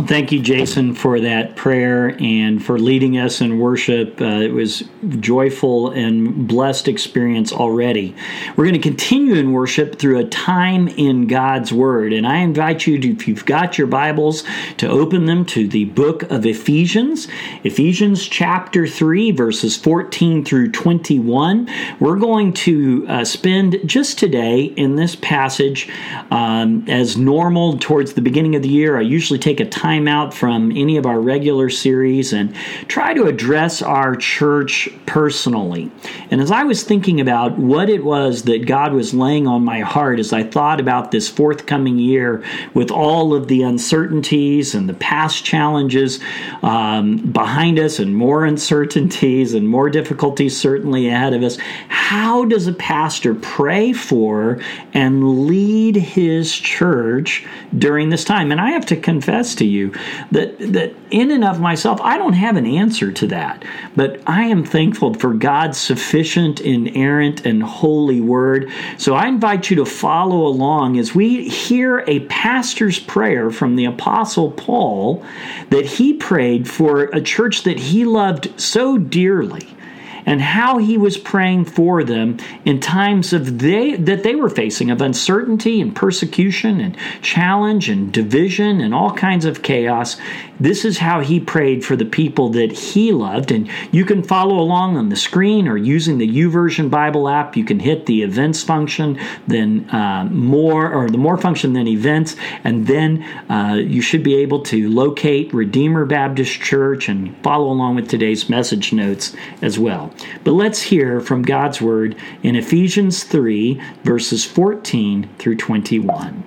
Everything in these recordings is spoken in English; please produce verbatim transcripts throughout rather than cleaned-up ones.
Well, thank you, Jason, for that prayer and for leading us in worship. Uh, it was a joyful and blessed experience already. We're going to continue in worship through a time in God's Word. And I invite you, to, if you've got your Bibles, to open them to the book of Ephesians. Ephesians chapter three, verses fourteen through twenty-one. We're going to uh, spend just today in this passage um, as normal towards the beginning of the year. I usually take a time out from any of our regular series and try to address our church personally. And as I was thinking about what it was that God was laying on my heart as I thought about this forthcoming year with all of the uncertainties and the past challenges um, behind us and more uncertainties and more difficulties certainly ahead of us, how does a pastor pray for and lead his church during this time? And I have to confess to you that that in and of myself, I don't have an answer to that. But I am thankful for God's sufficient, inerrant, and holy word. So I invite you to follow along as we hear a pastor's prayer from the Apostle Paul that he prayed for a church that he loved so dearly, and how he was praying for them in times of they that they were facing of uncertainty and persecution and challenge and division and all kinds of chaos. This is how he prayed for the people that he loved. And you can follow along on the screen or using the YouVersion Bible app. You can hit the events function, then uh, more, or the more function, then events, and then uh, you should be able to locate Redeemer Baptist Church and follow along with today's message notes as well. But let's hear from God's Word in Ephesians three, verses fourteen through twenty-one.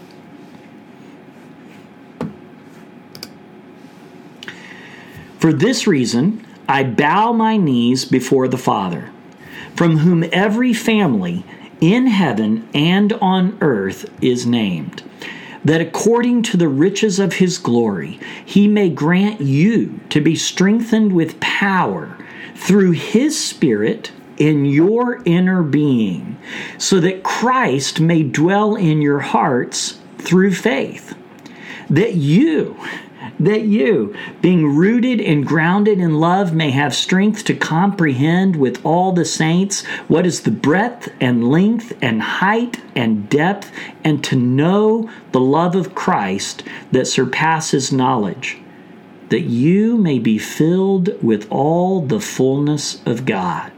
For this reason, I bow my knees before the Father, from whom every family in heaven and on earth is named, that according to the riches of his glory, he may grant you to be strengthened with power through his Spirit in your inner being, so that Christ may dwell in your hearts through faith, that you, that you, being rooted and grounded in love, may have strength to comprehend with all the saints what is the breadth and length and height and depth, and to know the love of Christ that surpasses knowledge, that you may be filled with all the fullness of God.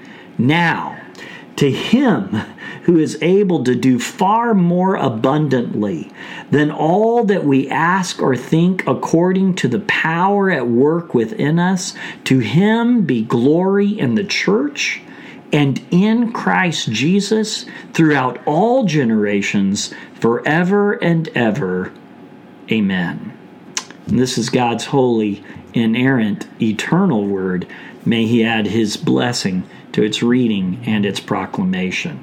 Now, to him who is able to do far more abundantly than all that we ask or think, according to the power at work within us, to him be glory in the church and in Christ Jesus throughout all generations, forever and ever. Amen. And this is God's holy, inerrant, eternal word. May he add his blessing to its reading and its proclamation.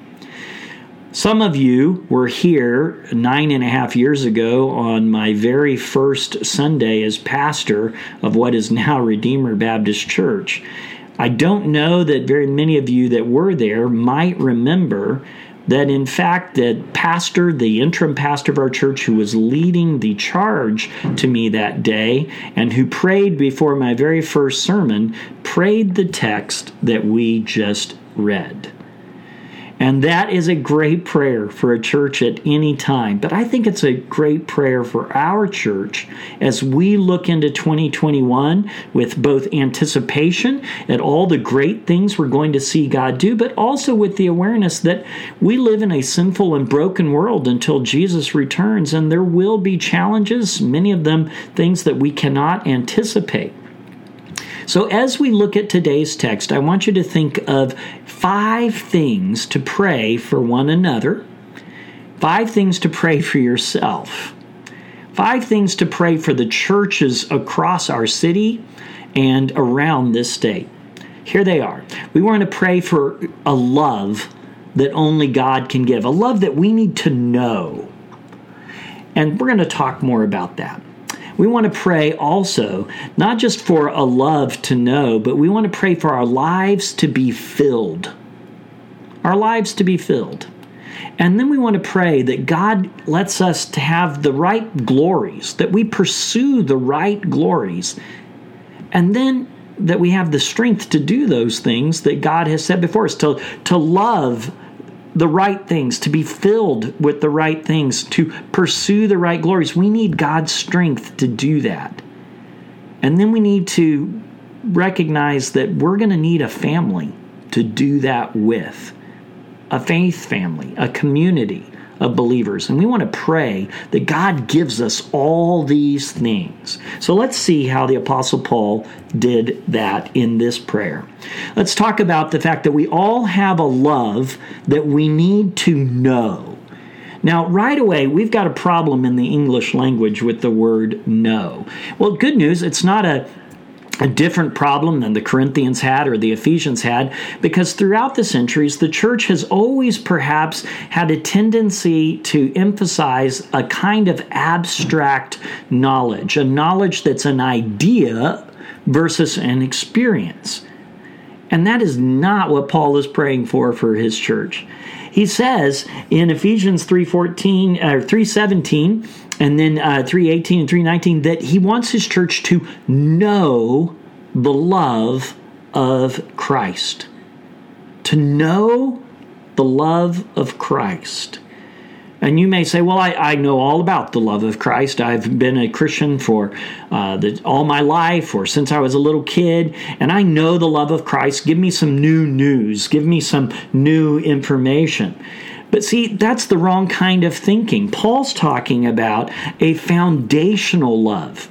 Some of you were here nine and a half years ago on my very first Sunday as pastor of what is now Redeemer Baptist Church. I don't know that very many of you that were there might remember that in fact that pastor, the interim pastor of our church who was leading the charge to me that day and who prayed before my very first sermon, prayed the text that we just read. And that is a great prayer for a church at any time. But I think it's a great prayer for our church as we look into twenty twenty-one with both anticipation at all the great things we're going to see God do, but also with the awareness that we live in a sinful and broken world until Jesus returns, and there will be challenges, many of them things that we cannot anticipate. So as we look at today's text, I want you to think of five things to pray for one another, five things to pray for yourself, five things to pray for the churches across our city and around this state. Here they are. We want to pray for a love that only God can give, a love that we need to know. And we're going to talk more about that. We want to pray also, not just for a love to know, but we want to pray for our lives to be filled. Our lives to be filled. And then we want to pray that God lets us to have the right glories, that we pursue the right glories, and then that we have the strength to do those things that God has set before us, to, to love the right things, to be filled with the right things, to pursue the right glories. We need God's strength to do that. And then we need to recognize that we're going to need a family to do that with. A faith family, a community of believers. And we want to pray that God gives us all these things. So let's see how the Apostle Paul did that in this prayer. Let's talk about the fact that we all have a love that we need to know. Now, right away, we've got a problem in the English language with the word know. Well, good news, it's not a a different problem than the Corinthians had or the Ephesians had, because throughout the centuries, the church has always perhaps had a tendency to emphasize a kind of abstract knowledge, a knowledge that's an idea versus an experience. And that is not what Paul is praying for for his church. He says in Ephesians three fourteen or three seventeen and then uh, three eighteen and three nineteen that he wants his church to know the love of Christ. To know the love of Christ. And you may say, well, I, I know all about the love of Christ. I've been a Christian for uh, the, all my life or since I was a little kid, and I know the love of Christ. Give me some new news. Give me some new information. But see, that's the wrong kind of thinking. Paul's talking about a foundational love.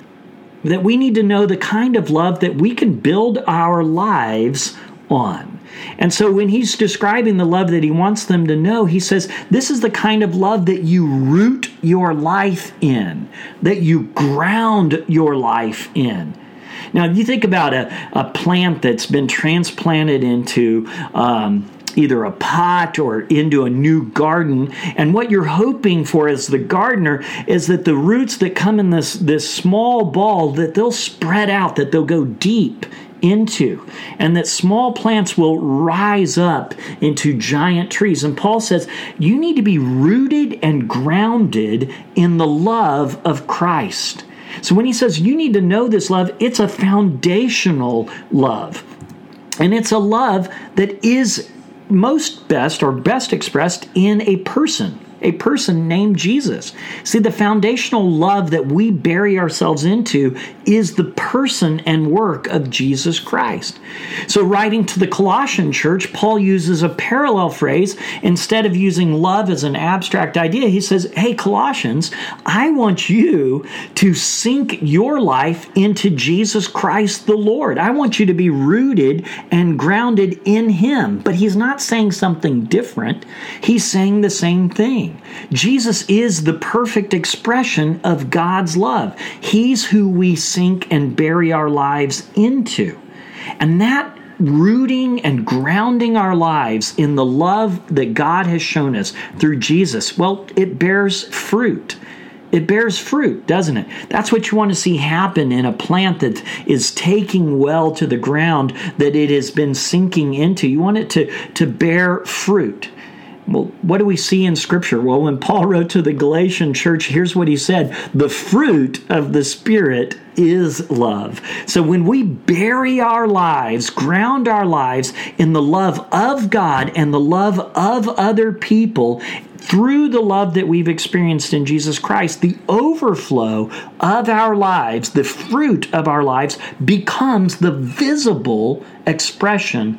That we need to know the kind of love that we can build our lives on. And so when he's describing the love that he wants them to know, he says, this is the kind of love that you root your life in, that you ground your life in. Now, if you think about a, a plant that's been transplanted into um, either a pot or into a new garden, and what you're hoping for as the gardener is that the roots that come in this, this small ball, that they'll spread out, that they'll go deep into, and that small plants will rise up into giant trees. And Paul says, you need to be rooted and grounded in the love of Christ. So when he says you need to know this love, it's a foundational love. And it's a love that is most best or best expressed in a person. A person named Jesus. See, the foundational love that we bury ourselves into is the person and work of Jesus Christ. So writing to the Colossian church, Paul uses a parallel phrase. Instead of using love as an abstract idea, he says, hey, Colossians, I want you to sink your life into Jesus Christ the Lord. I want you to be rooted and grounded in Him. But he's not saying something different. He's saying the same thing. Jesus is the perfect expression of God's love. He's who we sink and bury our lives into. And that rooting and grounding our lives in the love that God has shown us through Jesus, well, it bears fruit. It bears fruit, doesn't it? That's what you want to see happen in a plant that is taking well to the ground that it has been sinking into. You want it to, to bear fruit. Well, what do we see in Scripture? Well, when Paul wrote to the Galatian church, here's what he said. The fruit of the Spirit is love. So when we bury our lives, ground our lives in the love of God and the love of other people, through the love that we've experienced in Jesus Christ, the overflow of our lives, the fruit of our lives, becomes the visible expression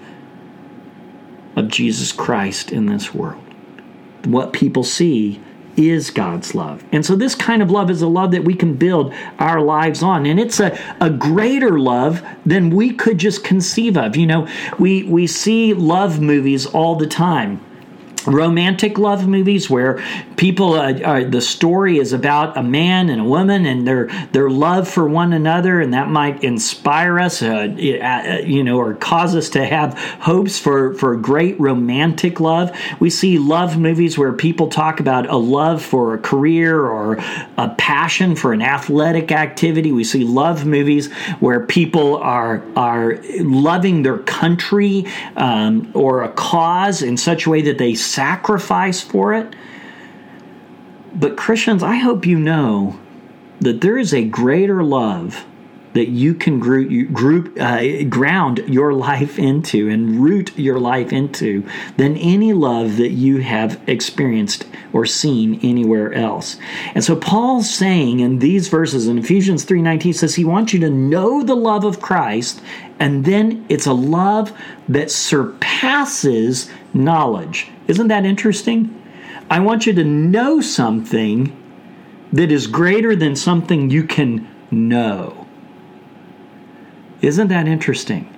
of Jesus Christ in this world. What people see is God's love. And so this kind of love is a love that we can build our lives on. And it's a, a greater love than we could just conceive of. You know, we, we see love movies all the time. Romantic love movies where people, uh, uh, the story is about a man and a woman and their their love for one another, and that might inspire us, uh, you know, or cause us to have hopes for, for great romantic love. We see love movies where people talk about a love for a career or a passion for an athletic activity. We see love movies where people are, are loving their country um, or a cause in such a way that they sacrifice for it. But Christians, I hope you know that there is a greater love that you can group, group uh, ground your life into and root your life into than any love that you have experienced or seen anywhere else. And so Paul's saying in these verses in Ephesians three nineteen says he wants you to know the love of Christ, and then it's a love that surpasses knowledge. Isn't that interesting? I want you to know something that is greater than something you can know. Isn't that interesting?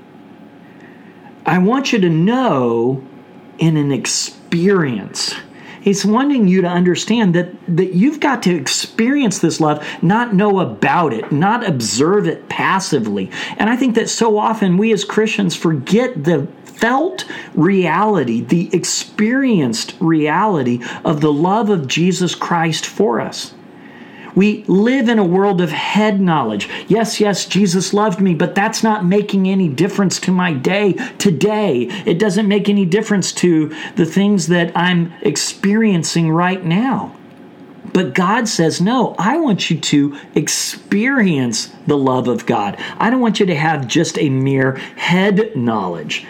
I want you to know in an experience. He's wanting you to understand that, that you've got to experience this love, not know about it, not observe it passively. And I think that so often we as Christians forget the felt reality, the experienced reality of the love of Jesus Christ for us. We live in a world of head knowledge. Yes, yes, Jesus loved me, but that's not making any difference to my day today. It doesn't make any difference to the things that I'm experiencing right now. But God says, no, I want you to experience the love of God. I don't want you to have just a mere head knowledge.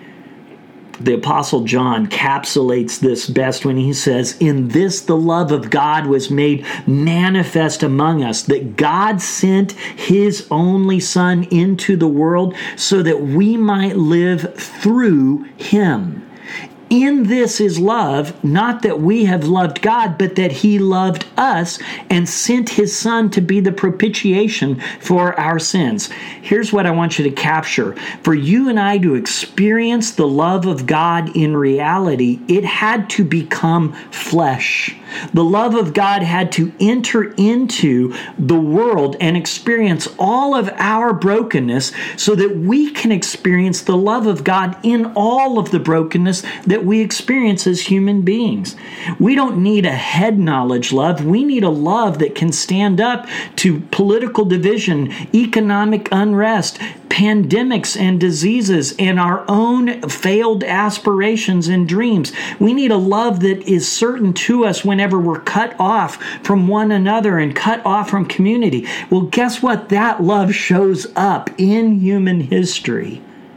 The Apostle John encapsulates this best when he says, in this the love of God was made manifest among us, that God sent his only Son into the world so that we might live through him. In this is love, not that we have loved God, but that he loved us and sent his Son to be the propitiation for our sins. Here's what I want you to capture. For you and I to experience the love of God in reality, it had to become flesh. The love of God had to enter into the world and experience all of our brokenness so that we can experience the love of God in all of the brokenness that we experience as human beings. We don't need a head knowledge love. We need a love that can stand up to political division, economic unrest, pandemics and diseases, and our own failed aspirations and dreams. We need a love that is certain to us whenever we're cut off from one another and cut off from community. Well, guess what? That love shows up in human history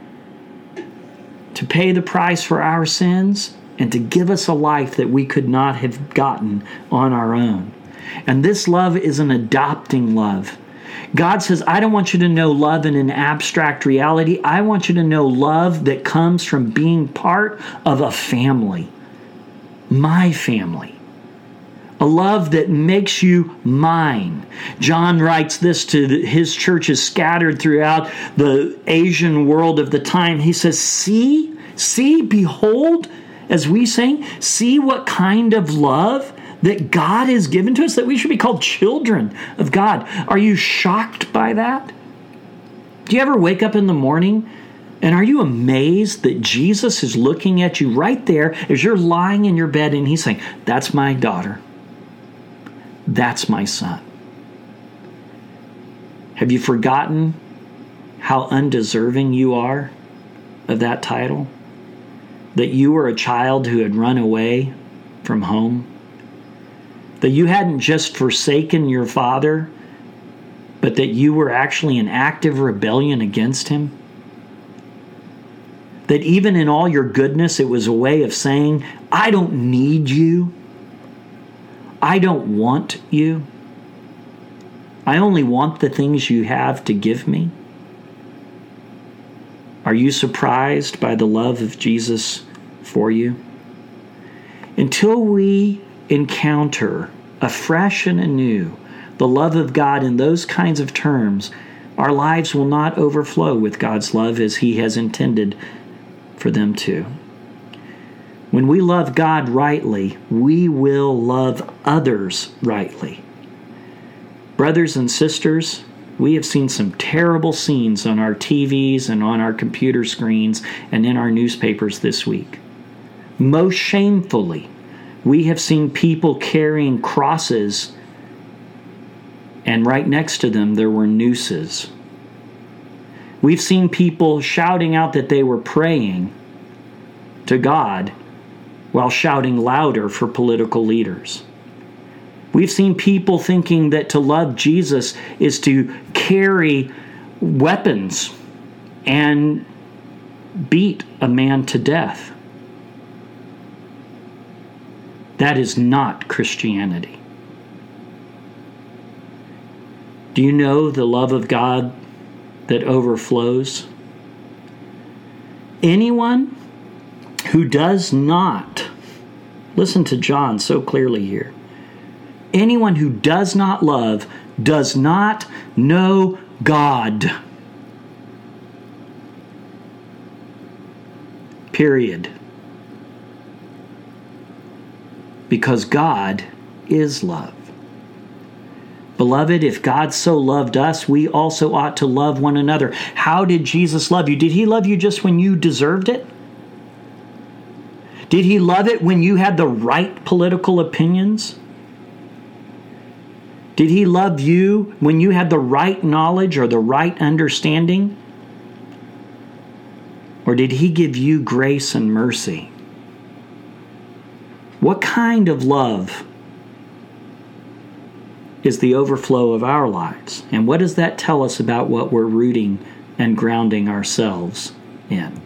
to pay the price for our sins and to give us a life that we could not have gotten on our own. And this love is an adopting love. God says, I don't want you to know love in an abstract reality. I want you to know love that comes from being part of a family, my family. A love that makes you mine. John writes this to his churches scattered throughout the Asian world of the time. He says, see, see, behold, as we sing, see what kind of love that God has given to us, that we should be called children of God. Are you shocked by that? Do you ever wake up in the morning and are you amazed that Jesus is looking at you right there as you're lying in your bed and he's saying, that's my daughter. That's my son. Have you forgotten how undeserving you are of that title? That you were a child who had run away from home? That you hadn't just forsaken your father, but that you were actually in active rebellion against him? That even in all your goodness, it was a way of saying, I don't need you. I don't want you. I only want the things you have to give me. Are you surprised by the love of Jesus for you? Until we encounter afresh and anew the love of God in those kinds of terms, our lives will not overflow with God's love as he has intended for them to. When we love God rightly, we will love others rightly. Brothers and sisters, we have seen some terrible scenes on our T Vs and on our computer screens and in our newspapers this week. Most shamefully, we have seen people carrying crosses, and right next to them there were nooses. We've seen people shouting out that they were praying to God while shouting louder for political leaders. We've seen people thinking that to love Jesus is to carry weapons and beat a man to death. That is not Christianity. Do you know the love of God that overflows? Anyone who does not, listen to John so clearly here, anyone who does not love does not know God. Period. Because God is love. Beloved, if God so loved us, we also ought to love one another. How did Jesus love you? Did he love you just when you deserved it? Did he love it when you had the right political opinions? Did he love you when you had the right knowledge or the right understanding? Or did he give you grace and mercy? What kind of love is the overflow of our lives? And what does that tell us about what we're rooting and grounding ourselves in?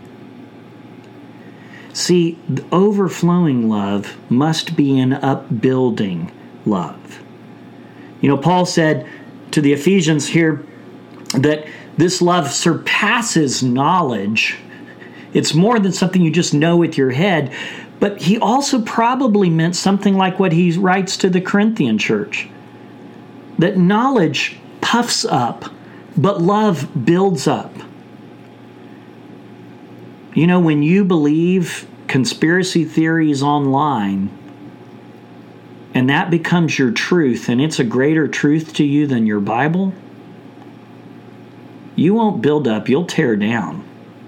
See, the overflowing love must be an upbuilding love. You know, Paul said to the Ephesians here that this love surpasses knowledge. It's more than something you just know with your head. But he also probably meant something like what he writes to the Corinthian church. That knowledge puffs up, but love builds up. You know, when you believe conspiracy theories online, and that becomes your truth, and it's a greater truth to you than your Bible, you won't build up, you'll tear down.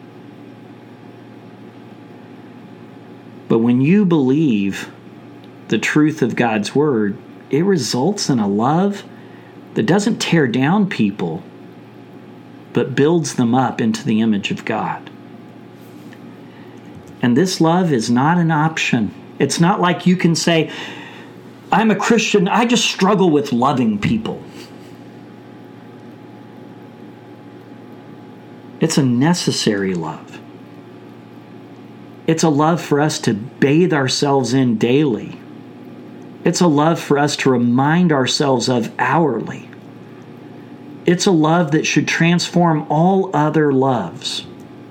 But when you believe the truth of God's Word, it results in a love that doesn't tear down people, but builds them up into the image of God. And this love is not an option. It's not like you can say, I'm a Christian, I just struggle with loving people. It's a necessary love. It's a love for us to bathe ourselves in daily. It's a love for us to remind ourselves of hourly. It's a love that should transform all other loves.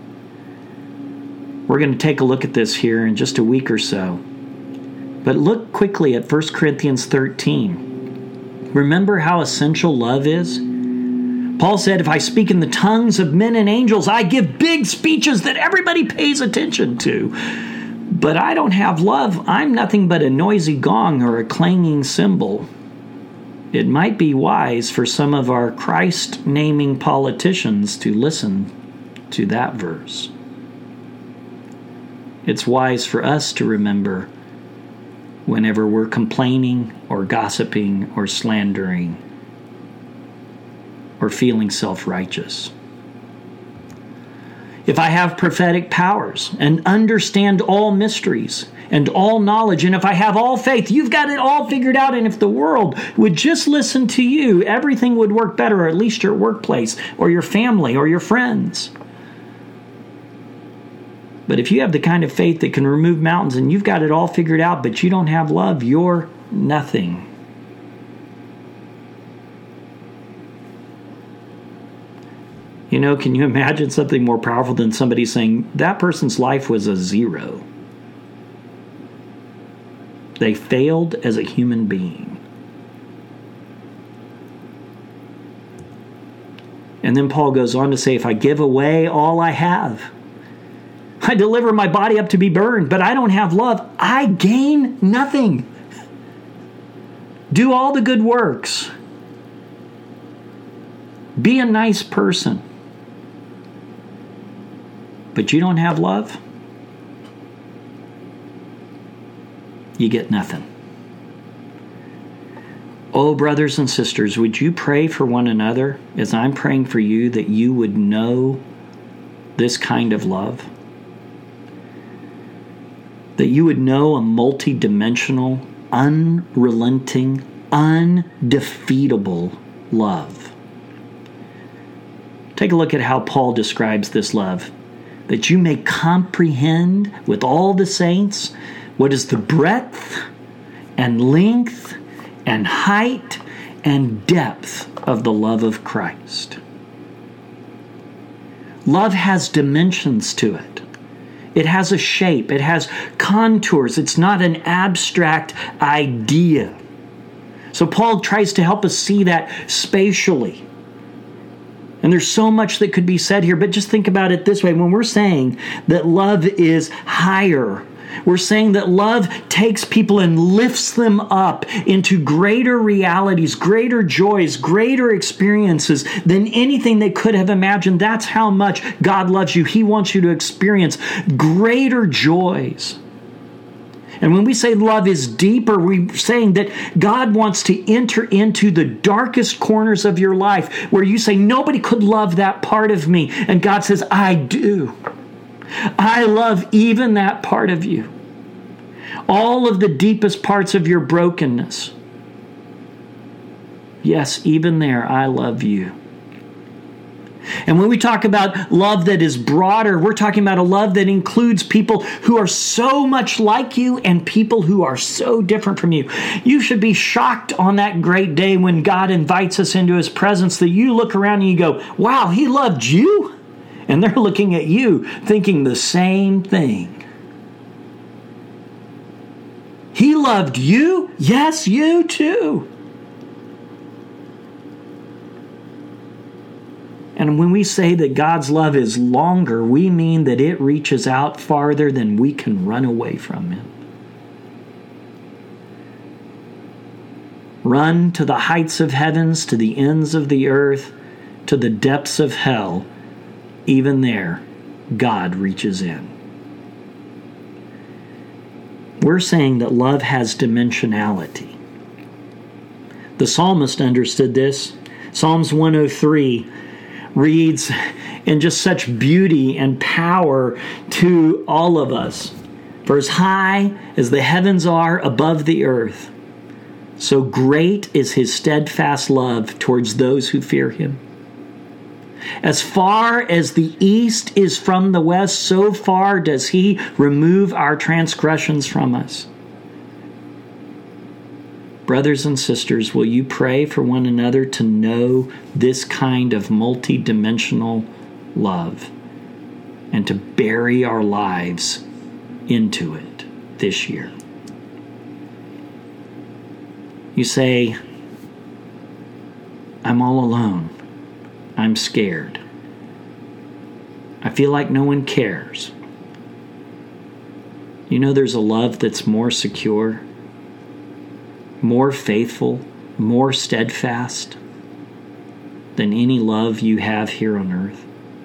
We're going to take a look at this here in just a week or so. But look quickly at First Corinthians thirteen. Remember how essential love is? Paul said, if I speak in the tongues of men and angels, I give big speeches that everybody pays attention to. But I don't have love. I'm nothing but a noisy gong or a clanging cymbal. It might be wise for some of our Christ-naming politicians to listen to that verse. It's wise for us to remember whenever we're complaining or gossiping or slandering or feeling self-righteous. If I have prophetic powers and understand all mysteries and all knowledge, and if I have all faith, you've got it all figured out, and if the world would just listen to you, everything would work better, or at least your workplace or your family or your friends. But if you have the kind of faith that can remove mountains and you've got it all figured out, but you don't have love, you're nothing. You know, can you imagine something more powerful than somebody saying, that person's life was a zero? They failed as a human being. And then Paul goes on to say, if I give away all I have, I deliver my body up to be burned, but I don't have love, I gain nothing. Do all the good works. Be a nice person. But you don't have love, you get nothing. Oh, brothers and sisters, would you pray for one another as I'm praying for you, that you would know this kind of love? that you would know a multi-dimensional, unrelenting, undefeatable love. Take a look at how Paul describes this love. That you may comprehend with all the saints what is the breadth and length and height and depth of the love of Christ. Love has dimensions to it. It has a shape. It has contours. It's not an abstract idea. So Paul tries to help us see that spatially. And there's so much that could be said here, but just think about it this way. When we're saying that love is higher, we're saying that love takes people and lifts them up into greater realities, greater joys, greater experiences than anything they could have imagined. That's how much God loves you. He wants you to experience greater joys. And when we say love is deeper, we're saying that God wants to enter into the darkest corners of your life where you say, nobody could love that part of me. And God says, I do. I love even that part of you. All of the deepest parts of your brokenness. Yes, even there, I love you. And when we talk about love that is broader, we're talking about a love that includes people who are so much like you and people who are so different from you. You should be shocked on that great day when God invites us into His presence that you look around and you go, wow, He loved you? And they're looking at you thinking the same thing. He loved you? Yes, you too. And when we say that God's love is longer, we mean that it reaches out farther than we can run away from Him. Run to the heights of heavens, to the ends of the earth, to the depths of hell. Even there, God reaches in. We're saying that love has dimensionality. The psalmist understood this. Psalms one oh three reads in just such beauty and power to all of us. For as high as the heavens are above the earth, so great is His steadfast love towards those who fear Him. As far as the east is from the west, so far does He remove our transgressions from us. Brothers and sisters, will you pray for one another to know this kind of multidimensional love and to bury our lives into it this year? You say, I'm all alone. I'm scared. I feel like no one cares. You know there's a love that's more secure, more faithful, more steadfast than any love you have here on earth.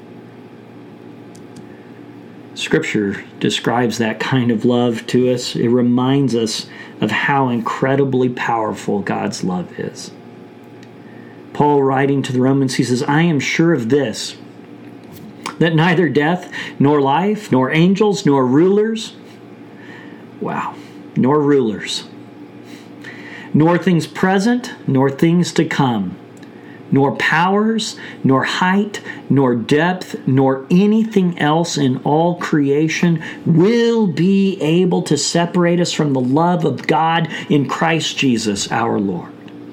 Scripture describes that kind of love to us. It reminds us of how incredibly powerful God's love is. Paul, writing to the Romans, he says, I am sure of this, that neither death, nor life, nor angels, nor rulers, wow, nor rulers, nor things present, nor things to come, nor powers, nor height, nor depth, nor anything else in all creation will be able to separate us from the love of God in Christ Jesus our Lord.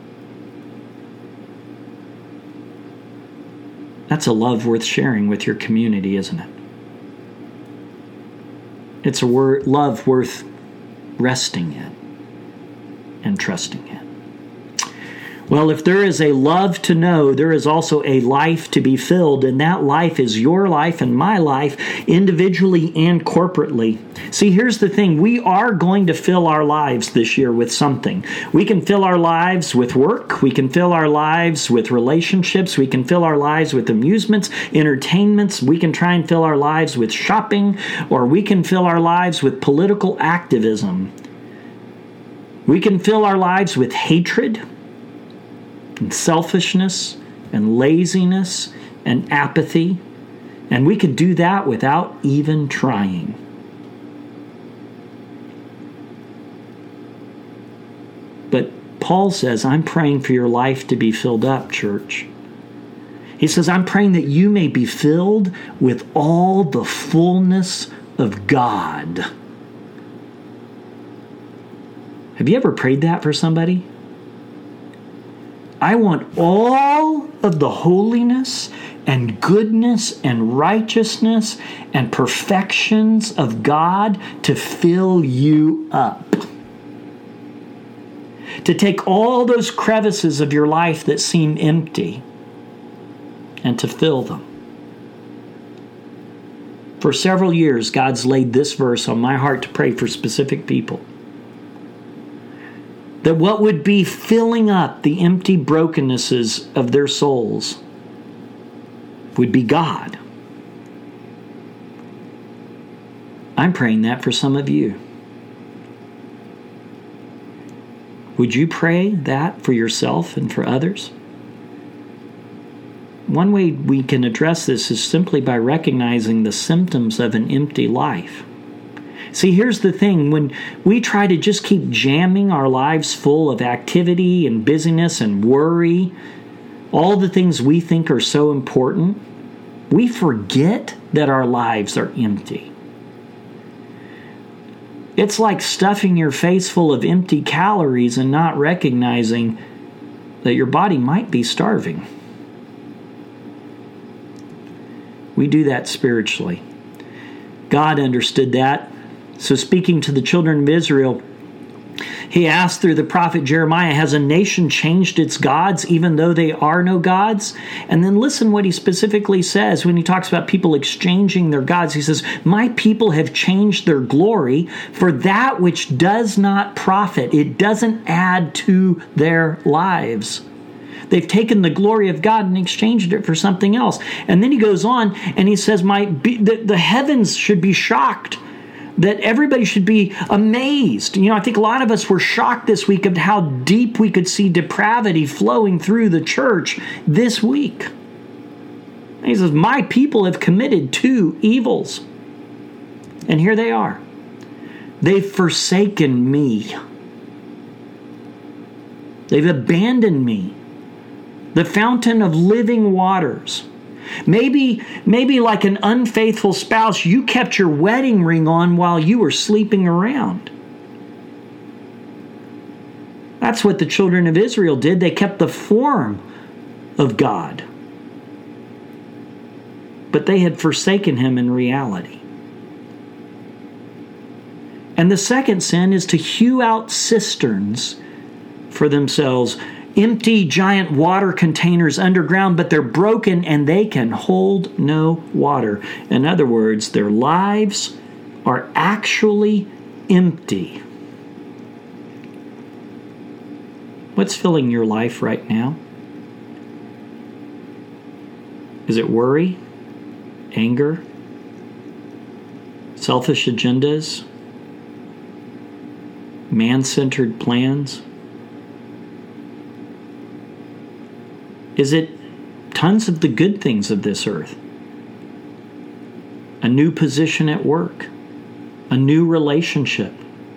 That's a love worth sharing with your community, isn't it? It's a word, love worth resting in and trusting in. Well, if there is a love to know, there is also a life to be filled, and that life is your life and my life, individually and corporately. See, here's the thing. We are going to fill our lives this year with something. We can fill our lives with work. We can fill our lives with relationships. We can fill our lives with amusements, entertainments. We can try and fill our lives with shopping, or we can fill our lives with political activism. We can fill our lives with hatred and selfishness and laziness and apathy, and we could do that without even trying. Paul says, I'm praying for your life to be filled up, church. He says, I'm praying that you may be filled with all the fullness of God. Have you ever prayed that for somebody? I want all of the holiness and goodness and righteousness and perfections of God to fill you up. To take all those crevices of your life that seem empty and to fill them. For several years, God's laid this verse on my heart to pray for specific people. That what would be filling up the empty brokennesses of their souls would be God. I'm praying that for some of you. Would you pray that for yourself and for others? One way we can address this is simply by recognizing the symptoms of an empty life. See, here's the thing. When we try to just keep jamming our lives full of activity and busyness and worry, all the things we think are so important, we forget that our lives are empty. It's like stuffing your face full of empty calories and not recognizing that your body might be starving. We do that spiritually. God understood that. So speaking to the children of Israel, he asked through the prophet Jeremiah, has a nation changed its gods even though they are no gods? And then listen what he specifically says when he talks about people exchanging their gods. He says, my people have changed their glory for that which does not profit. It doesn't add to their lives. They've taken the glory of God and exchanged it for something else. And then he goes on and he says, my the, the heavens should be shocked. That everybody should be amazed. You know, I think a lot of us were shocked this week of how deep we could see depravity flowing through the church this week. And he says, my people have committed two evils. And here they are. They've forsaken me. They've abandoned me, the fountain of living waters. Maybe, maybe like an unfaithful spouse, you kept your wedding ring on while you were sleeping around. That's what the children of Israel did. They kept the form of God. But they had forsaken him in reality. And the second sin is to hew out cisterns for themselves, empty giant water containers underground, but they're broken and they can hold no water. In other words, their lives are actually empty. What's filling your life right now? Is it worry, anger, selfish agendas, man-centered plans? Is it tons of the good things of this earth? A new position at work? A new relationship?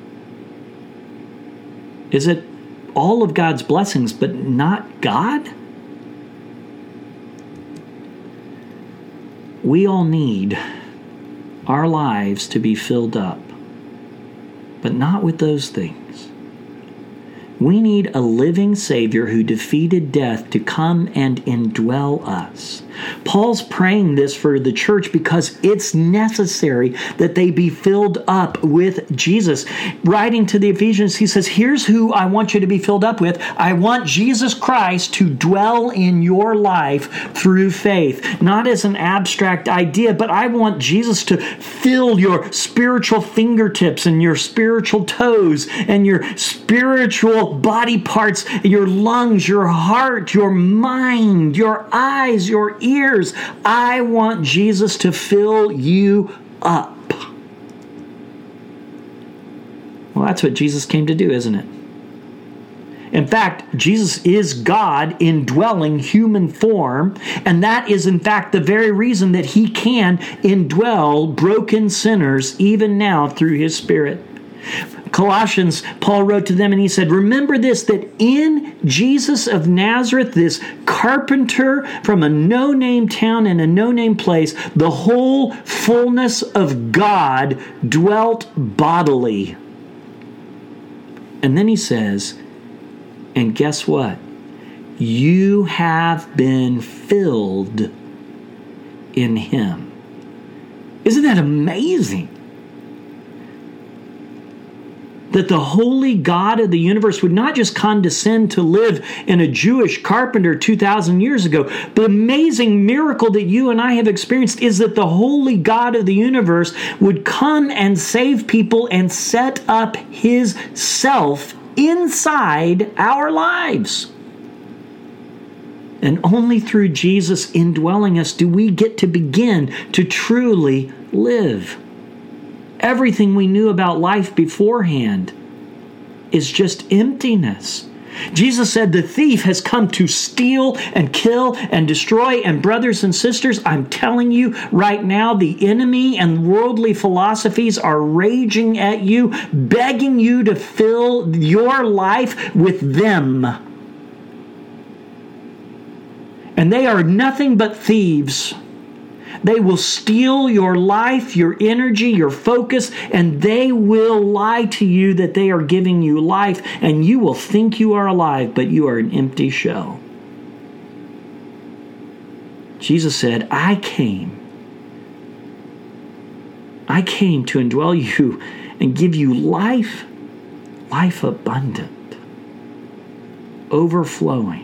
Is it all of God's blessings, but not God? We all need our lives to be filled up, but not with those things. We need a living Savior who defeated death to come and indwell us. Paul's praying this for the church because it's necessary that they be filled up with Jesus. Writing to the Ephesians, he says, here's who I want you to be filled up with. I want Jesus Christ to dwell in your life through faith. Not as an abstract idea, but I want Jesus to fill your spiritual fingertips and your spiritual toes and your spiritual body parts, your lungs, your heart, your mind, your eyes, your ears. I want Jesus to fill you up. Well, that's what Jesus came to do, isn't it? In fact, Jesus is God indwelling human form, and that is in fact the very reason that he can indwell broken sinners even now through his Spirit. Colossians, Paul wrote to them and he said, remember this, that in Jesus of Nazareth, this carpenter from a no-name town and a no-name place, the whole fullness of God dwelt bodily. And then he says, and guess what? You have been filled in Him. Isn't that amazing? That the holy God of the universe would not just condescend to live in a Jewish carpenter two thousand years ago. The amazing miracle that you and I have experienced is that the holy God of the universe would come and save people and set up His self inside our lives. And only through Jesus indwelling us do we get to begin to truly live. Everything we knew about life beforehand is just emptiness. Jesus said the thief has come to steal and kill and destroy. And brothers and sisters, I'm telling you right now, the enemy and worldly philosophies are raging at you, begging you to fill your life with them. And they are nothing but thieves. They will steal your life, your energy, your focus, and they will lie to you that they are giving you life, and you will think you are alive, but you are an empty shell. Jesus said, I came. I came to indwell you and give you life, life abundant, overflowing.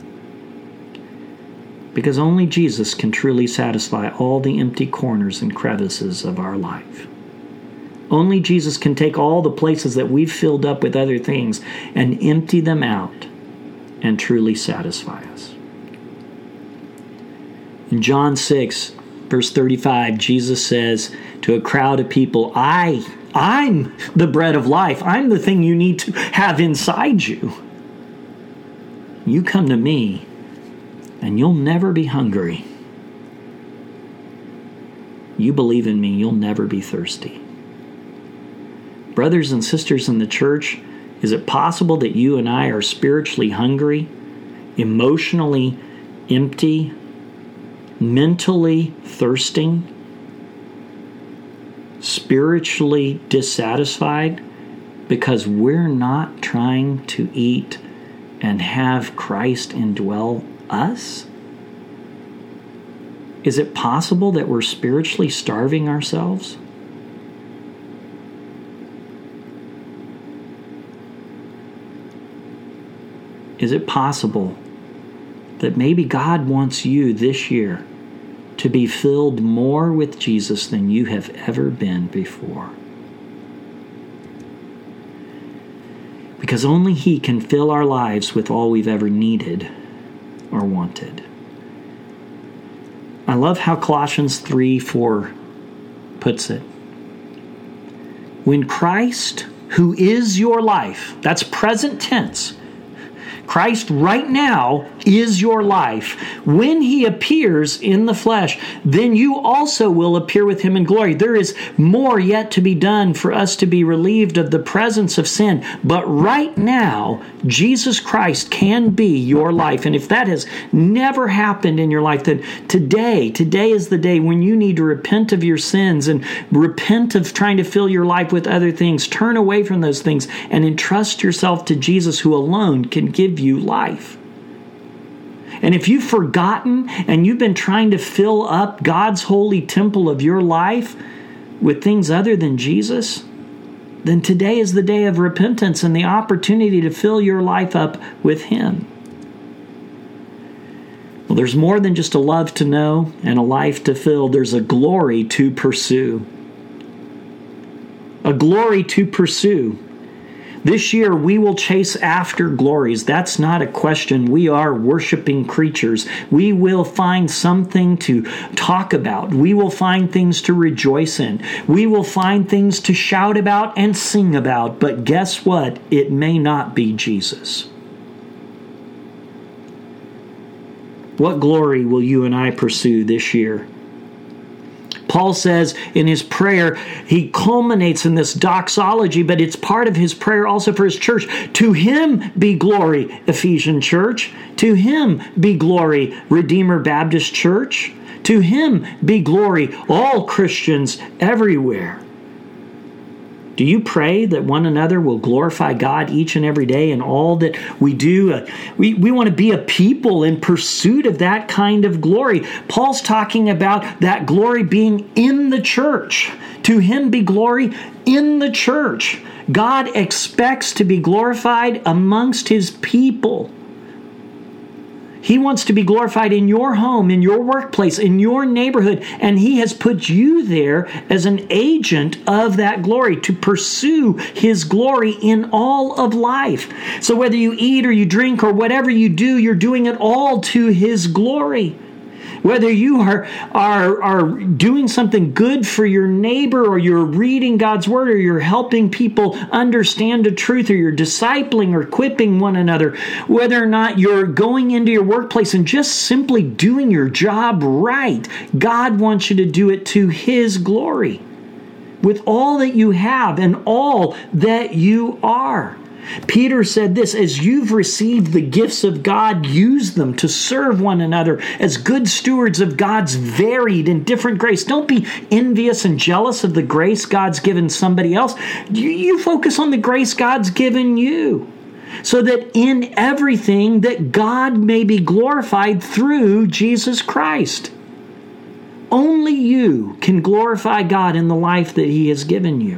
Because only Jesus can truly satisfy all the empty corners and crevices of our life. Only Jesus can take all the places that we've filled up with other things and empty them out and truly satisfy us. In John six, verse thirty-five, Jesus says to a crowd of people, I, I'm the bread of life. I'm the thing you need to have inside you. You come to me, and you'll never be hungry. You believe in me, you'll never be thirsty. Brothers and sisters in the church, is it possible that you and I are spiritually hungry, emotionally empty, mentally thirsting, spiritually dissatisfied, because we're not trying to eat and have Christ indwell us? Is it possible that we're spiritually starving ourselves? Is it possible that maybe God wants you this year to be filled more with Jesus than you have ever been before? Because only He can fill our lives with all we've ever needed or wanted. I love how Colossians three four puts it. When Christ, who is your life, that's present tense, Christ right now is your life. When He appears in the flesh, then you also will appear with Him in glory. There is more yet to be done for us to be relieved of the presence of sin. But right now, Jesus Christ can be your life. And if that has never happened in your life, then today, today is the day when you need to repent of your sins and repent of trying to fill your life with other things. Turn away from those things and entrust yourself to Jesus, who alone can give you life. And if you've forgotten and you've been trying to fill up God's holy temple of your life with things other than Jesus, then today is the day of repentance and the opportunity to fill your life up with Him. Well, there's more than just a love to know and a life to fill. There's a glory to pursue. A glory to pursue. This year, we will chase after glories. That's not a question. We are worshiping creatures. We will find something to talk about. We will find things to rejoice in. We will find things to shout about and sing about. But guess what? It may not be Jesus. What glory will you and I pursue this year? Paul says in his prayer, he culminates in this doxology, but it's part of his prayer also for his church. To him be glory, Ephesian church. To him be glory, Redeemer Baptist Church. To him be glory, all Christians everywhere. Do you pray that one another will glorify God each and every day in all that we do? Uh, we, we want to be a people in pursuit of that kind of glory. Paul's talking about that glory being in the church. To him be glory in the church. God expects to be glorified amongst his people. He wants to be glorified in your home, in your workplace, in your neighborhood, and he has put you there as an agent of that glory to pursue his glory in all of life. So whether you eat or you drink or whatever you do, you're doing it all to his glory. Whether you are, are, are doing something good for your neighbor, or you're reading God's word, or you're helping people understand the truth, or you're discipling or equipping one another, whether or not you're going into your workplace and just simply doing your job right, God wants you to do it to his glory with all that you have and all that you are. Peter said this, as you've received the gifts of God, use them to serve one another as good stewards of God's varied and different grace. Don't be envious and jealous of the grace God's given somebody else. You, you focus on the grace God's given you, so that in everything that God may be glorified through Jesus Christ. Only you can glorify God in the life that he has given you.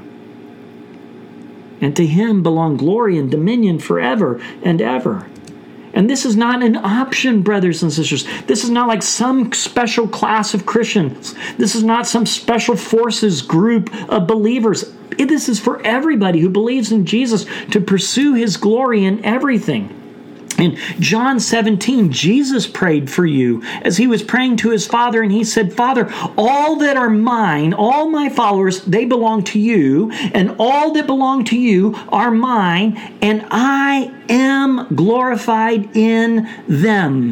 And to him belong glory and dominion forever and ever. And this is not an option, brothers and sisters. This is not like some special class of Christians. This is not some special forces group of believers. This is for everybody who believes in Jesus to pursue his glory in everything. In John seventeen, Jesus prayed for you as he was praying to his Father, and he said, Father, all that are mine, all my followers, they belong to you, and all that belong to you are mine, and I am glorified in them.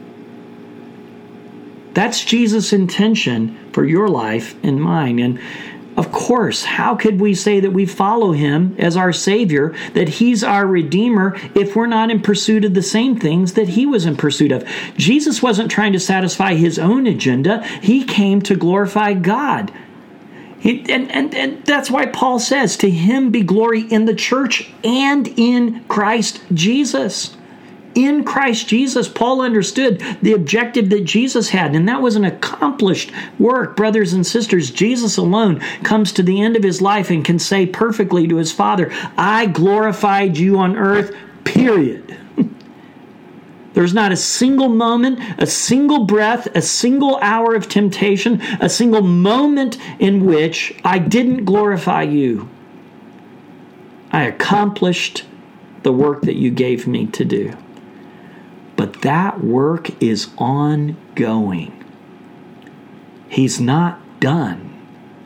That's Jesus' intention for your life and mine. And of course, how could we say that we follow him as our Savior, that he's our Redeemer, if we're not in pursuit of the same things that he was in pursuit of? Jesus wasn't trying to satisfy his own agenda. He came to glorify God. He, and, and, and that's why Paul says, to him be glory in the church and in Christ Jesus. In Christ Jesus, Paul understood the objective that Jesus had, and that was an accomplished work. Brothers and sisters, Jesus alone comes to the end of his life and can say perfectly to his Father, I glorified you on earth, period. There's not a single moment, a single breath, a single hour of temptation, a single moment in which I didn't glorify you. I accomplished the work that you gave me to do. But that work is ongoing. He's not done.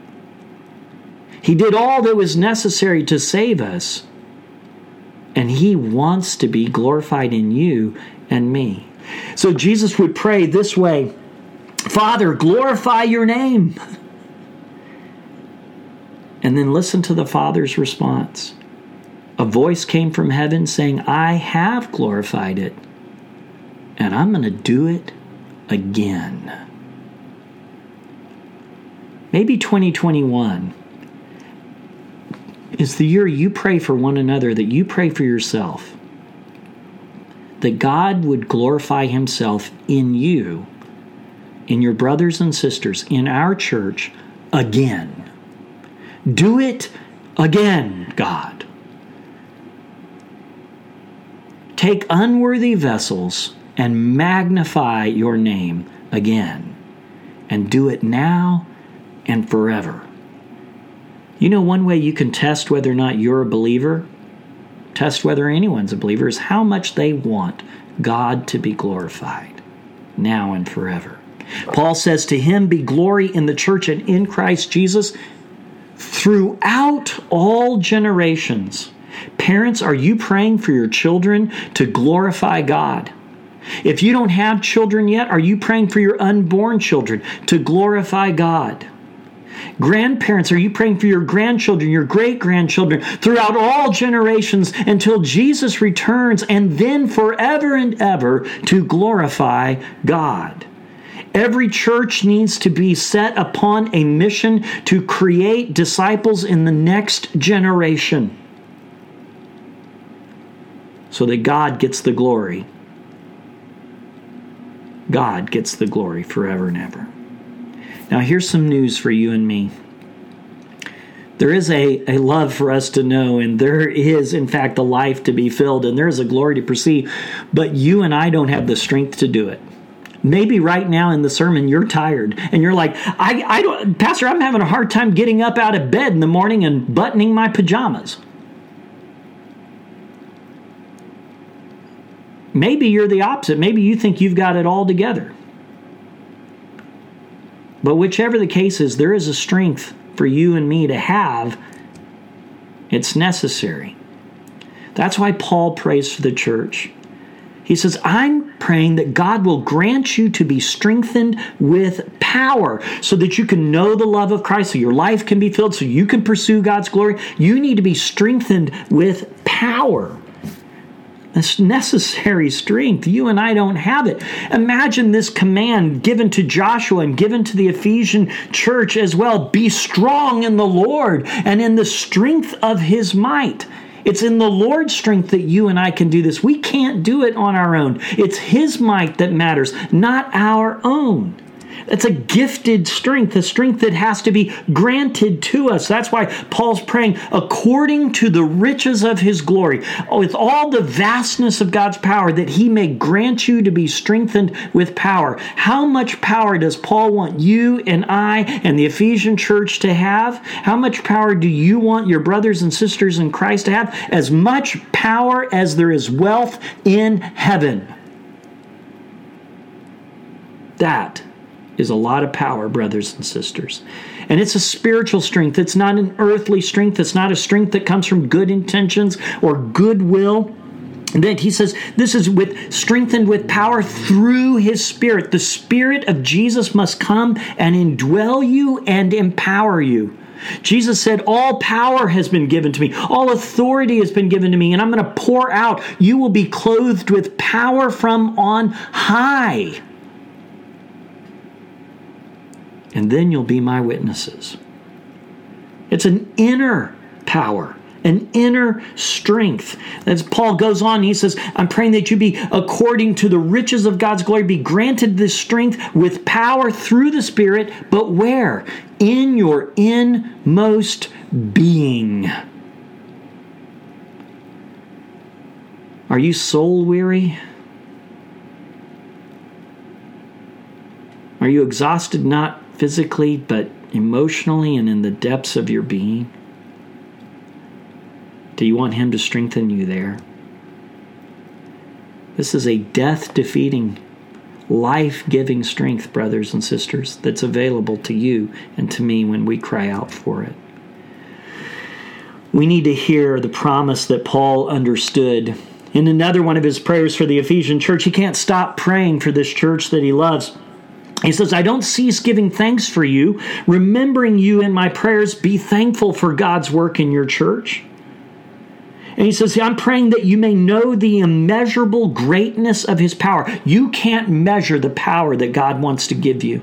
He did all that was necessary to save us, and he wants to be glorified in you and me. So Jesus would pray this way, Father, glorify your name. And then listen to the Father's response. A voice came from heaven saying, I have glorified it, and I'm going to do it again. Maybe twenty twenty-one is the year you pray for one another, that you pray for yourself, that God would glorify himself in you, in your brothers and sisters, in our church again. Do it again, God. Take unworthy vessels and magnify your name again, and do it now and forever. You know, one way you can test whether or not you're a believer, test whether anyone's a believer, is how much they want God to be glorified now and forever. Paul says, to him be glory in the church and in Christ Jesus throughout all generations. Parents, are you praying for your children to glorify God? If you don't have children yet, are you praying for your unborn children to glorify God? Grandparents, are you praying for your grandchildren, your great-grandchildren, throughout all generations until Jesus returns and then forever and ever to glorify God? Every church needs to be set upon a mission to create disciples in the next generation so that God gets the glory. God gets the glory forever and ever. Now, here's some news for you and me. There is a, a love for us to know, and there is, in fact, a life to be filled, and there is a glory to perceive, but you and I don't have the strength to do it. Maybe right now in the sermon you're tired, and you're like, I, I don't, Pastor, I'm having a hard time getting up out of bed in the morning and buttoning my pajamas. Maybe you're the opposite. Maybe you think you've got it all together. But whichever the case is, there is a strength for you and me to have. It's necessary. That's why Paul prays for the church. He says, I'm praying that God will grant you to be strengthened with power so that you can know the love of Christ, so your life can be filled, so you can pursue God's glory. You need to be strengthened with power. That's necessary strength. You and I don't have it. Imagine this command given to Joshua and given to the Ephesian church as well. Be strong in the Lord and in the strength of His might. It's in the Lord's strength that you and I can do this. We can't do it on our own. It's His might that matters, not our own. That's a gifted strength, a strength that has to be granted to us. That's why Paul's praying, according to the riches of His glory, with all the vastness of God's power, that He may grant you to be strengthened with power. How much power does Paul want you and I and the Ephesian church to have? How much power do you want your brothers and sisters in Christ to have? As much power as there is wealth in heaven. That is a lot of power, brothers and sisters. And it's a spiritual strength. It's not an earthly strength. It's not a strength that comes from good intentions or goodwill. And then he says, this is with strengthened with power through His Spirit. The Spirit of Jesus must come and indwell you and empower you. Jesus said, all power has been given to me. All authority has been given to me, and I'm going to pour out. You will be clothed with power from on high. And then you'll be my witnesses. It's an inner power, an inner strength. As Paul goes on, he says, I'm praying that you be, according to the riches of God's glory, be granted this strength with power through the Spirit, but where? In your inmost being. Are you soul weary? Are you exhausted, not physically, but emotionally and in the depths of your being? Do you want Him to strengthen you there? This is a death-defeating, life-giving strength, brothers and sisters, that's available to you and to me when we cry out for it. We need to hear the promise that Paul understood. In another one of his prayers for the Ephesian church, he can't stop praying for this church that he loves. He says, I don't cease giving thanks for you, remembering you in my prayers. Be thankful for God's work in your church. And he says, I'm praying that you may know the immeasurable greatness of His power. You can't measure the power that God wants to give you.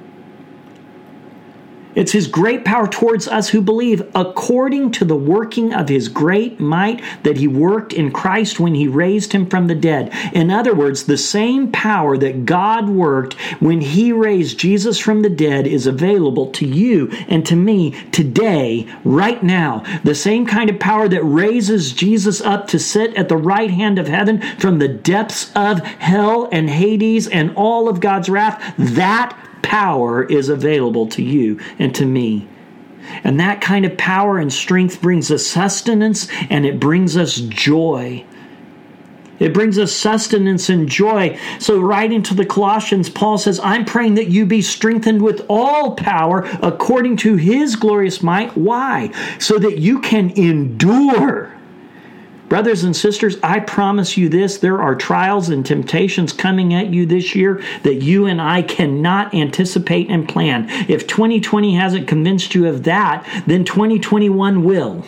It's His great power towards us who believe, according to the working of His great might that He worked in Christ when He raised Him from the dead. In other words, the same power that God worked when He raised Jesus from the dead is available to you and to me today, right now. The same kind of power that raises Jesus up to sit at the right hand of heaven from the depths of hell and Hades and all of God's wrath, that power is available to you and to me. And that kind of power and strength brings us sustenance, and it brings us joy. It brings us sustenance and joy. So right into the Colossians, Paul says, I'm praying that you be strengthened with all power according to His glorious might. Why? So that you can endure Brothers and sisters, I promise you this, there are trials and temptations coming at you this year that you and I cannot anticipate and plan. If twenty twenty hasn't convinced you of that, then twenty twenty-one will.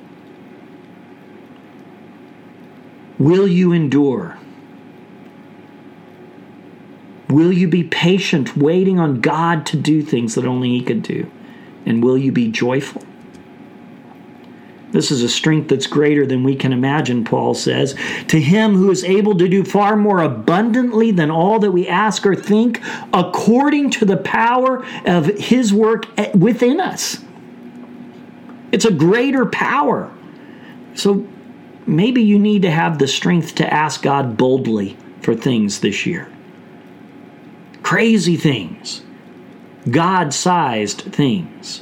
Will you endure? Will you be patient, waiting on God to do things that only He could do? And will you be joyful? This is a strength that's greater than we can imagine, Paul says. To Him who is able to do far more abundantly than all that we ask or think, according to the power of His work within us. It's a greater power. So maybe you need to have the strength to ask God boldly for things this year. Crazy things. God-sized things.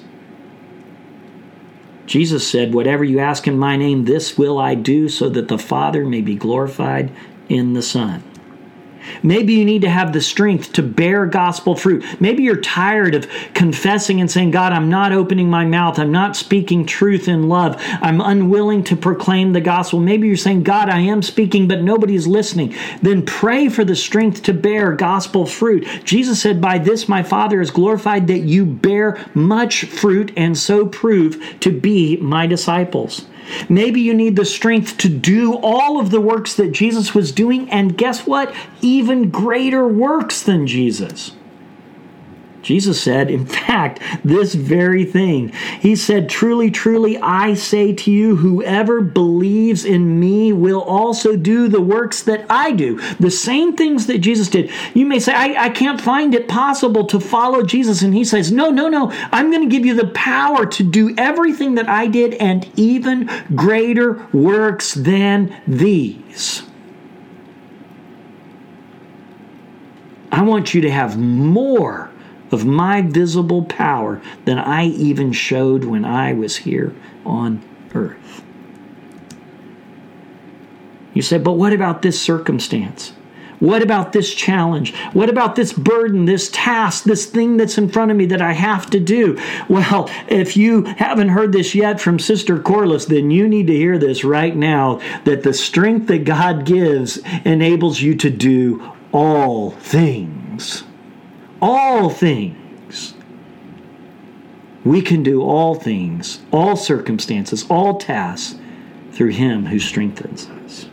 Jesus said, whatever you ask in my name, this will I do, so that the Father may be glorified in the Son. Maybe you need to have the strength to bear gospel fruit. Maybe you're tired of confessing and saying, God, I'm not opening my mouth. I'm not speaking truth in love. I'm unwilling to proclaim the gospel. Maybe you're saying, God, I am speaking, but nobody's listening. Then pray for the strength to bear gospel fruit. Jesus said, by this my Father is glorified, that you bear much fruit and so prove to be my disciples. Maybe you need the strength to do all of the works that Jesus was doing, and guess what? Even greater works than Jesus. Jesus said, in fact, this very thing. He said, truly, truly, I say to you, whoever believes in me will also do the works that I do. The same things that Jesus did. You may say, I, I can't find it possible to follow Jesus. And He says, no, no, no. I'm going to give you the power to do everything that I did and even greater works than these. I want you to have more of my visible power than I even showed when I was here on earth. You say, but what about this circumstance? What about this challenge? What about this burden, this task, this thing that's in front of me that I have to do? Well, if you haven't heard this yet from Sister Corliss, then you need to hear this right now, that the strength that God gives enables you to do all things. All things. We can do all things, all circumstances, all tasks through Him who strengthens us.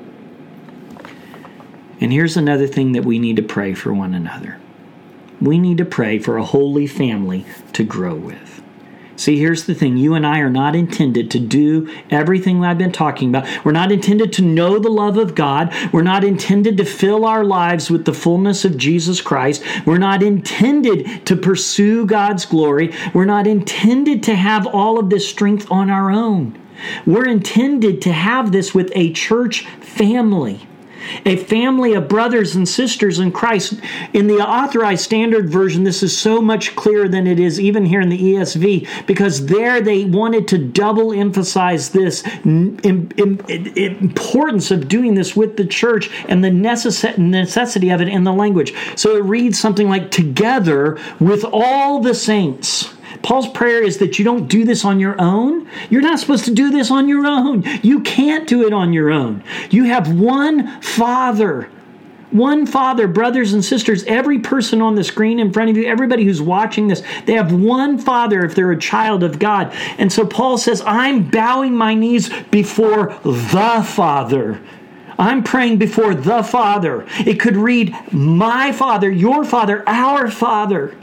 And here's another thing that we need to pray for one another. We need to pray for a holy family to grow with. See, here's the thing. You and I are not intended to do everything I've been talking about. We're not intended to know the love of God. We're not intended to fill our lives with the fullness of Jesus Christ. We're not intended to pursue God's glory. We're not intended to have all of this strength on our own. We're intended to have this with a church family. A family of brothers and sisters in Christ. In the Authorized Standard Version, this is so much clearer than it is even here in the E S V, because there they wanted to double emphasize this importance of doing this with the church and the necessity of it in the language. So it reads something like, together with all the saints. Paul's prayer is that you don't do this on your own. You're not supposed to do this on your own. You can't do it on your own. You have one Father. One Father, brothers and sisters, every person on the screen in front of you, everybody who's watching this, they have one Father if they're a child of God. And so Paul says, I'm bowing my knees before the Father. I'm praying before the Father. It could read, my Father, your Father, our Father.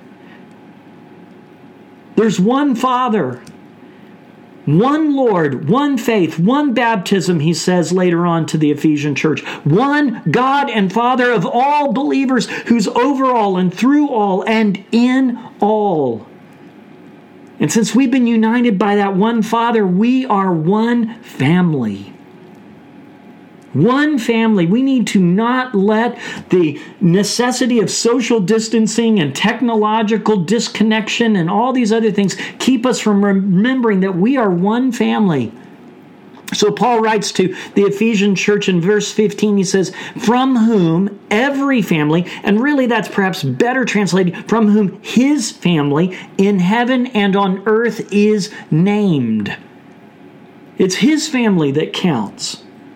There's one Father, one Lord, one faith, one baptism, he says later on to the Ephesian church. One God and Father of all believers, who's over all and through all and in all. And since we've been united by that one Father, we are one family. One family. We need to not let the necessity of social distancing and technological disconnection and all these other things keep us from remembering that we are one family. So Paul writes to the Ephesian church in verse fifteen, he says, from whom every family, and really that's perhaps better translated, from whom his family in heaven and on earth is named. It's his family that counts.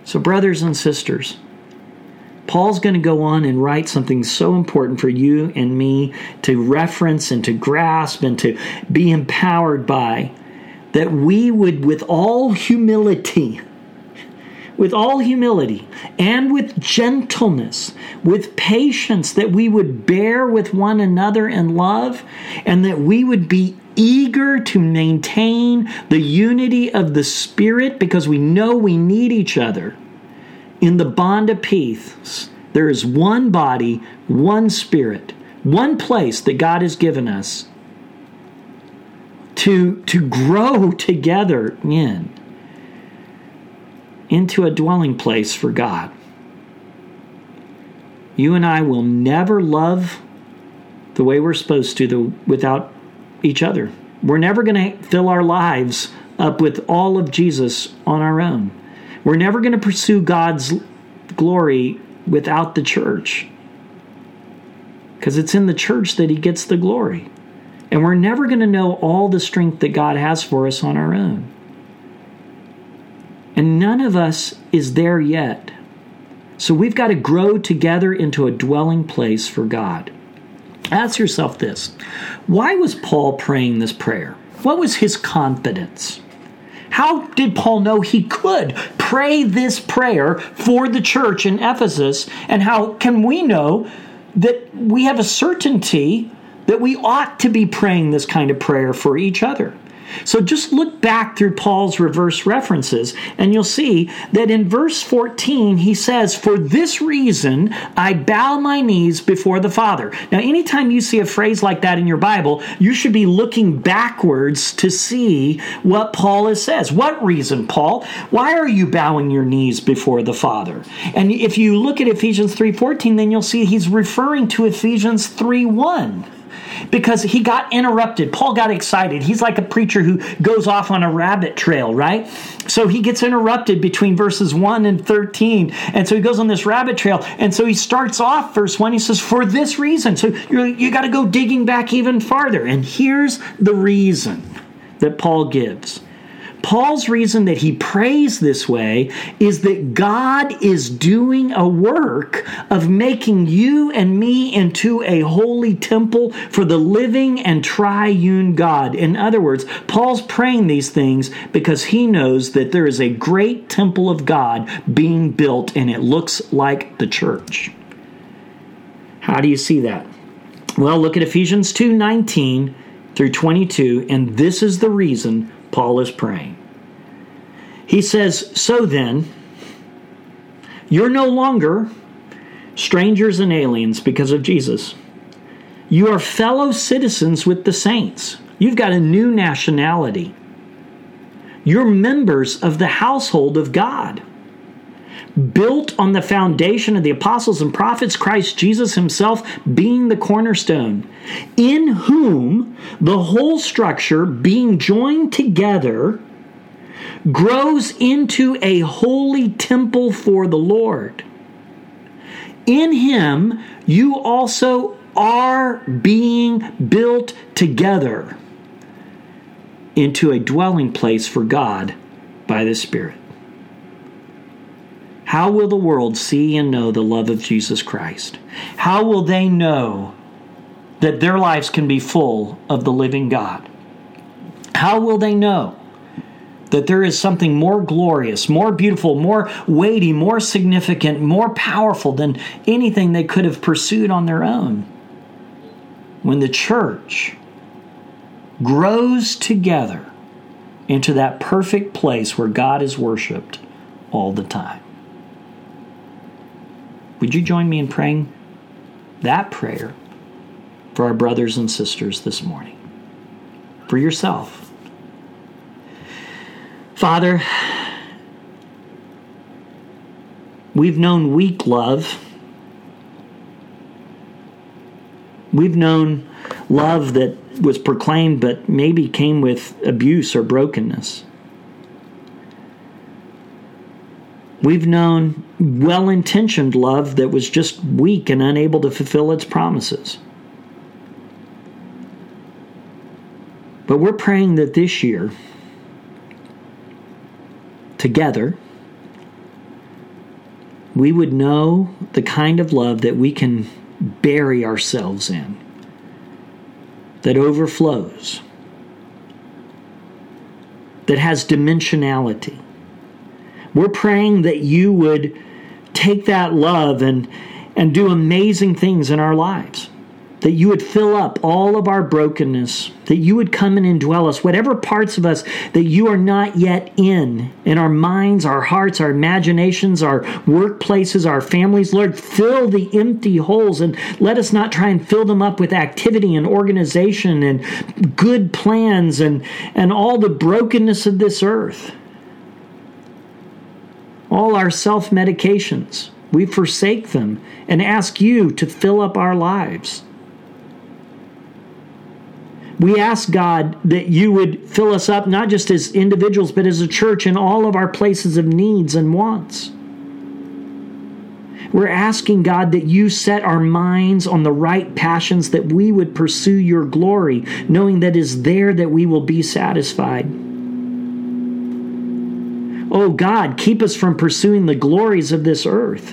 So brothers and sisters, Paul's going to go on and write something so important for you and me to reference and to grasp and to be empowered by, that we would, with all humility, with all humility and with gentleness, with patience, that we would bear with one another in love, and that we would be eager to maintain the unity of the Spirit, because we know we need each other. In the bond of peace, there is one body, one Spirit, one place that God has given us to, to grow together in, into a dwelling place for God. You and I will never love the way we're supposed to the, without each other. We're never going to fill our lives up with all of Jesus on our own. We're never going to pursue God's glory without the church, because it's in the church that he gets the glory. And we're never going to know all the strength that God has for us on our own. And none of us is there yet. So we've got to grow together into a dwelling place for God. Ask yourself this: why was Paul praying this prayer? What was his confidence? How did Paul know he could pray this prayer for the church in Ephesus? And how can we know that we have a certainty that we ought to be praying this kind of prayer for each other? So just look back through Paul's reverse references, and you'll see that in verse fourteen, he says, "For this reason, I bow my knees before the Father." Now, anytime you see a phrase like that in your Bible, you should be looking backwards to see what Paul says. What reason, Paul? Why are you bowing your knees before the Father? And if you look at Ephesians three fourteen, then you'll see he's referring to Ephesians three one. Because he got interrupted. Paul got excited. He's like a preacher who goes off on a rabbit trail, right? So he gets interrupted between verses one and thirteen. And so he goes on this rabbit trail. And so he starts off verse one. He says, "For this reason." So you're, you got to go digging back even farther. And here's the reason that Paul gives. Paul's reason that he prays this way is that God is doing a work of making you and me into a holy temple for the living and triune God. In other words, Paul's praying these things because he knows that there is a great temple of God being built, and it looks like the church. How do you see that? Well, look at Ephesians two nineteen through twenty-two, and this is the reason Paul is praying. He says, "So then, you're no longer strangers and aliens because of Jesus. You are fellow citizens with the saints. You've got a new nationality. You're members of the household of God, built on the foundation of the apostles and prophets, Christ Jesus himself being the cornerstone, in whom the whole structure, being joined together, grows into a holy temple for the Lord. In him you also are being built together into a dwelling place for God by the Spirit." How will the world see and know the love of Jesus Christ? How will they know that their lives can be full of the living God? How will they know that there is something more glorious, more beautiful, more weighty, more significant, more powerful than anything they could have pursued on their own? When the church grows together into that perfect place where God is worshiped all the time. Would you join me in praying that prayer for our brothers and sisters this morning? For yourself. Father, we've known weak love. We've known love that was proclaimed but maybe came with abuse or brokenness. We've known well-intentioned love that was just weak and unable to fulfill its promises. But we're praying that this year, together, we would know the kind of love that we can bury ourselves in, that overflows, that has dimensionality. We're praying that you would take that love and, and do amazing things in our lives. That you would fill up all of our brokenness, that you would come in and dwell us, whatever parts of us that you are not yet in, in our minds, our hearts, our imaginations, our workplaces, our families. Lord, fill the empty holes and let us not try and fill them up with activity and organization and good plans and, and all the brokenness of this earth. All our self-medications, we forsake them and ask you to fill up our lives. We ask, God, that you would fill us up, not just as individuals, but as a church in all of our places of needs and wants. We're asking, God, that you set our minds on the right passions, that we would pursue your glory, knowing that it is there that we will be satisfied. Oh, God, keep us from pursuing the glories of this earth.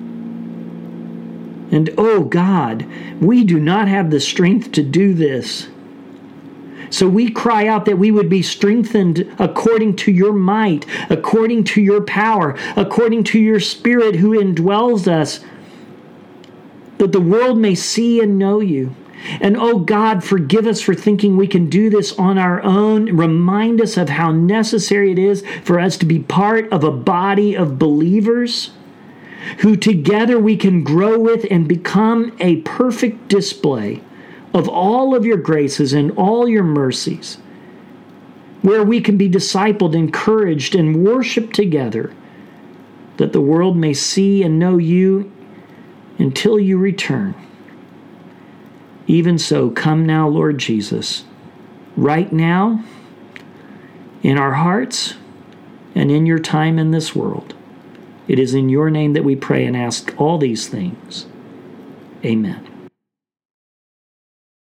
And, oh, God, we do not have the strength to do this. So we cry out that we would be strengthened according to your might, according to your power, according to your Spirit who indwells us, that the world may see and know you. And oh God, forgive us for thinking we can do this on our own. Remind us of how necessary it is for us to be part of a body of believers who together we can grow with and become a perfect display of all of your graces and all your mercies, where we can be discipled, encouraged, and worshiped together, that the world may see and know you until you return. Even so, come now, Lord Jesus, right now, in our hearts and in your time in this world. It is in your name that we pray and ask all these things. Amen.